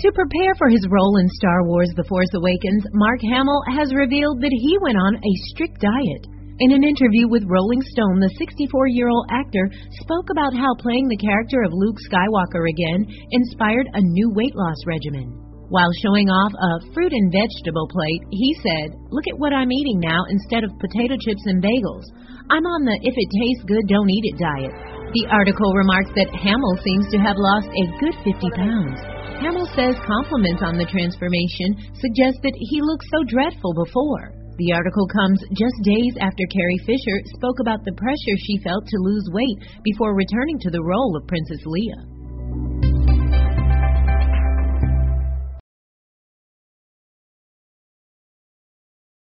To prepare for his role in Star Wars The Force Awakens, Mark Hamill has revealed that he went on a strict diet. In an interview with Rolling Stone, the 64-year-old actor spoke about how playing the character of Luke Skywalker again inspired a new weight loss regimen. While showing off a fruit and vegetable plate, he said, "Look at what I'm eating now instead of potato chips and bagels. I'm on the if it tastes good, don't eat it diet." The article remarks that Hamill seems to have lost a good 50 pounds. Hamill says compliments on the transformation suggest that he looked so dreadful before. The article comes just days after Carrie Fisher spoke about the pressure she felt to lose weight before returning to the role of Princess Leia.